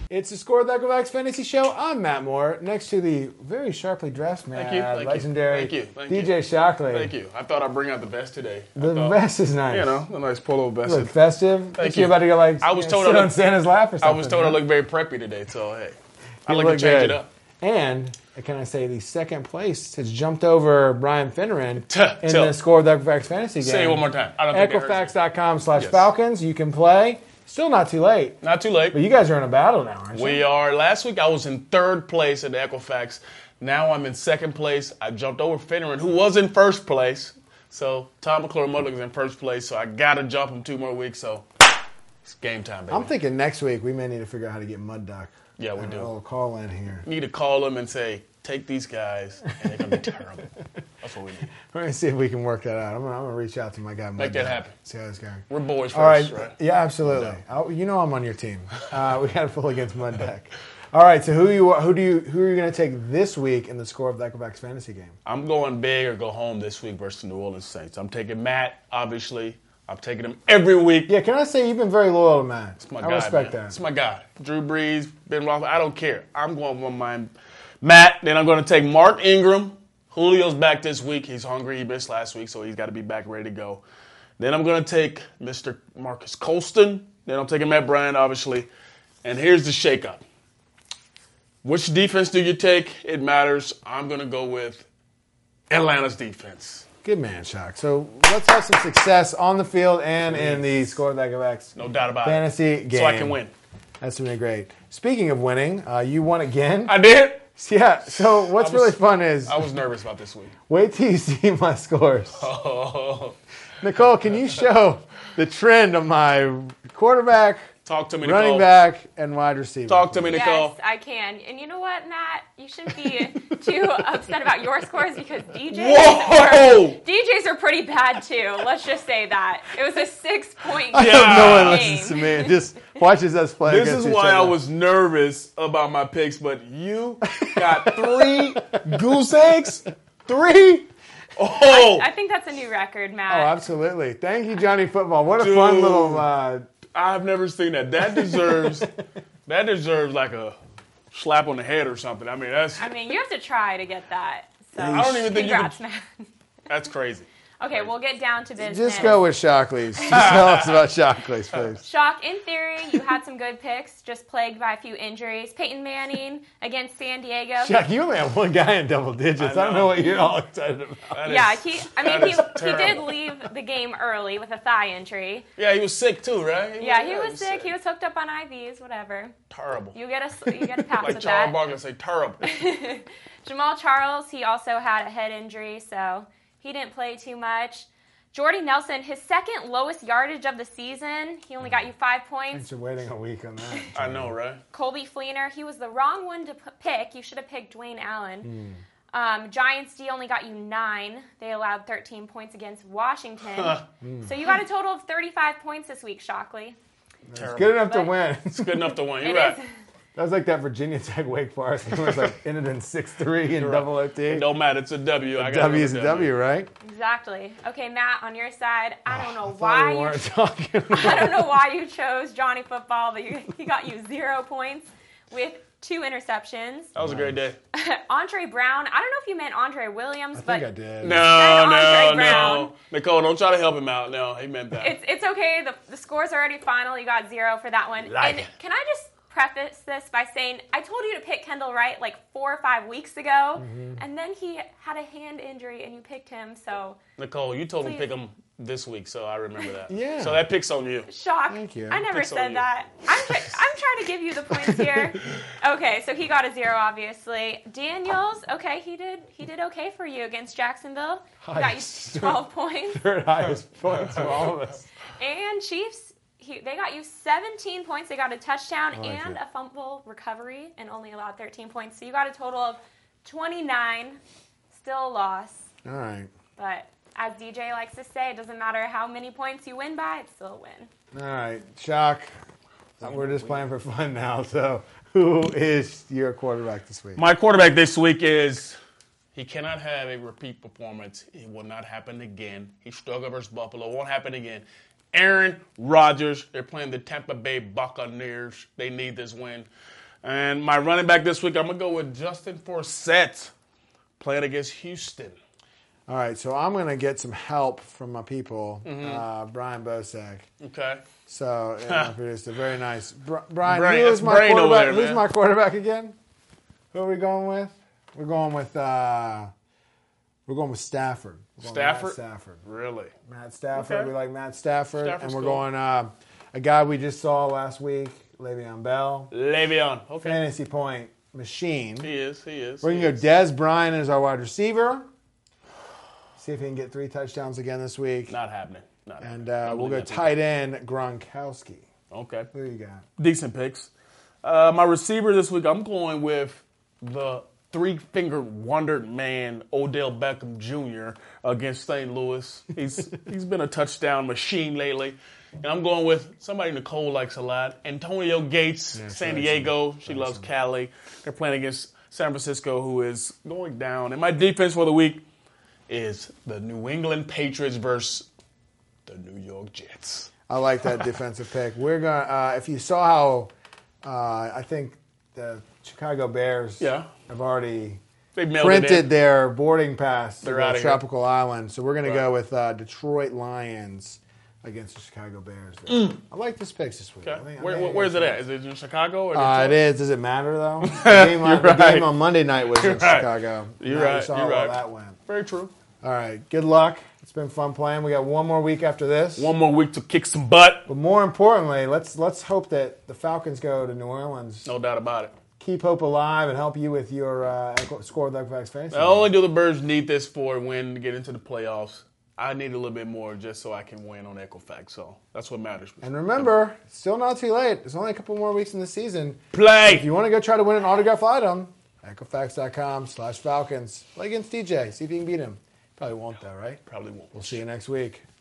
It's the Score with Equifax Fantasy Show. I'm Matt Moore, next to the very sharply dressed man, legendary DJ Shockley. Thank you. I thought I'd bring out the vest today. The vest is nice. You know, a nice polo vest. Look festive. Thank you. About to go sit on Santa's lap or something. I was told I look very preppy today, so hey, I like to change it up. And can I say the second place has jumped over Brian Finneran in the Score with Equifax Fantasy game. Say it one more time. Equifax.com/Falcons. You can play. Still not too late. Not too late. But you guys are in a battle now, aren't you? We are. Last week I was in third place at the Equifax. Now I'm in second place. I jumped over Finneran, who was in first place. So Tom McClure is in first place. So I got to jump him 2 more weeks. So it's game time, baby. I'm thinking next week we may need to figure out how to get Mud Duck. Yeah, we do. A call in here. Need to call them and say, take these guys, and they're going to be terrible. That's what we need. We're going to see if we can work that out. I'm going to reach out to my guy, Mud Make that Duck, happen. See how it's going. We're boys All first, right? Yeah, absolutely. You know I'm on your team. We got to pull against Mud Duck. All right, so who are you going to take this week in the Score of the Equifax Fantasy game? I'm going big or go home this week versus the New Orleans Saints. I'm taking Matt, obviously. I'm taking him every week. Yeah, can I say you've been very loyal to Matt? It's my I guy, respect man. that. It's my guy. Drew Brees, Ben Roethlisberger. I don't care. I'm going with my Matt. Then I'm going to take Mark Ingram. Julio's back this week. He's hungry. He missed last week, so he's got to be back ready to go. Then I'm going to take Mr. Marcus Colston. Then I'm taking Matt Bryant, obviously. And here's the shakeup. Which defense do you take? It matters. I'm going to go with Atlanta's defense. Good man, Shock. So let's have some success on the field and in the Score with Equifax No doubt about Fantasy game. So I can win. That's been great. Speaking of winning, you won again. I did? Yeah. So what's really fun is... I was nervous about this week. Wait till you see my scores. Oh. Nicole, can you show the trend of my quarterback... Talk to me, Nicole. Running back and wide receiver. Talk to me, Nicole. Yes, I can. And you know what, Matt? You shouldn't be too upset about your scores because DJs are pretty bad too. Let's just say that. It was a 6-point game. I hope no one listens to me and just watches us play. This is why I was nervous about my picks, but you got 3 goose eggs? 3? Oh! I think that's a new record, Matt. Oh, absolutely. Thank you, Johnny Football. What a fun little... I've never seen that. That deserves like a slap on the head or something. I mean, you have to try to get that. So I don't even think congrats, you can. Matt. That's crazy. Okay, we'll get down to business. Just go with Shockley's. Just tell us about Shockley's, please. Shock, in theory, you had some good picks, just plagued by a few injuries. Peyton Manning against San Diego. Shock, you only have one guy in double digits. I don't know what you're all excited about. He did leave the game early with a thigh injury. Yeah, he was sick too, right? He was sick. He was hooked up on IVs, whatever. Terrible. You get a pass like with Charles that. Barkley say terrible. Jamal Charles, he also had a head injury, so he didn't play too much. Jordy Nelson, his second lowest yardage of the season. He only got you 5 points. Thanks for waiting a week on that. I know, right? Colby Fleener, he was the wrong one to pick. You should have picked Dwayne Allen. Giants D only got you 9. They allowed 13 points against Washington. So you got a total of 35 points this week, Shockley. It's good enough to win. It's good enough to win. You're right. That was like that Virginia Tech Wake Forest. It was ended in 6-3 in double OT. It don't matter. It's a W. A W is a W, right? Exactly. Okay, Matt, on your side, I don't know why you chose Johnny Football, but he got you 0 points with 2 interceptions. That was a great day. Andre Brown. I don't know if you meant Andre Williams, I think I did. No. Nicole, don't try to help him out. No, he meant that. It's okay. The score's already final. You got 0 for that one. Can I just preface this by saying I told you to pick Kendall Wright like 4 or 5 weeks ago, and then he had a hand injury, and you picked him. So Nicole, you told me to pick him this week, so I remember that. Yeah. So that pick's on you. Shock. Thank you. I never said that. I'm trying to give you the points here. Okay, so he got a 0, obviously. Daniels, okay, he did okay for you against Jacksonville. He got you 12 points. Third highest points of all of us. And Chiefs, they got you 17 points. They got a touchdown and a fumble recovery and only allowed 13 points. So you got a total of 29. Still a loss. All right. But as DJ likes to say, it doesn't matter how many points you win by, it's still a win. All right. Shock. We're just playing for fun now. So who is your quarterback this week? My quarterback this week is... He cannot have a repeat performance. It will not happen again. He struggled versus Buffalo. Won't happen again. Aaron Rodgers. They're playing the Tampa Bay Buccaneers. They need this win. And my running back this week, I'm going to go with Justin Forsett playing against Houston. All right, so I'm going to get some help from my people, Brian Bosek. Okay. So, producer, very nice. Brian, Brain, who's that's my brain over quarterback? there, Who's man. my quarterback again? Who are we going with? We're going with Stafford. We're going Stafford? Matt Stafford. Really? Matt Stafford. Okay. We like Matt Stafford. Stafford's and we're cool. going a guy we just saw last week, Le'Veon Bell. Le'Veon. Okay. Fantasy point machine. He is. We're going to go Dez Bryant as our wide receiver. See if he can get 3 touchdowns again this week. Not happening. And we'll go tight end Gronkowski. Okay. Who you got? Decent picks. My receiver this week, I'm going with the 3-finger wonder man, Odell Beckham Jr. against St. Louis. He's been a touchdown machine lately. And I'm going with somebody Nicole likes a lot, Antonio Gates, San Diego. She loves Cali. They're playing against San Francisco, who is going down. And my defense for the week is the New England Patriots versus the New York Jets. I like that defensive pick. We're gonna. If you saw how, I think the Chicago Bears have already They've mailed printed it in. their boarding pass to They're the outta here. tropical island. So we're gonna Right. go with Detroit Lions against the Chicago Bears. I like this pick this week. Okay. I think Where's it at? Is it in Chicago? Or It is. Does it matter though? The game on Monday night was in You're right. Chicago. You're Now right. You saw You're how right. that went. Very true. All right. Good luck. It's been fun playing. We got one more week after this. One more week to kick some butt. But more importantly, let's hope that the Falcons go to New Orleans. No doubt about it. Keep hope alive and help you with your score with Equifax Fantasy. Not only do the Birds need this for a win to get into the playoffs, I need a little bit more just so I can win on Equifax. So that's what matters. And remember, still not too late. There's only a couple more weeks in the season. Play! If you want to go try to win an autograph item, Equifax.com/Falcons. Play against DJ. See if you can beat him. Probably won't though, right? Probably won't. We'll see you next week.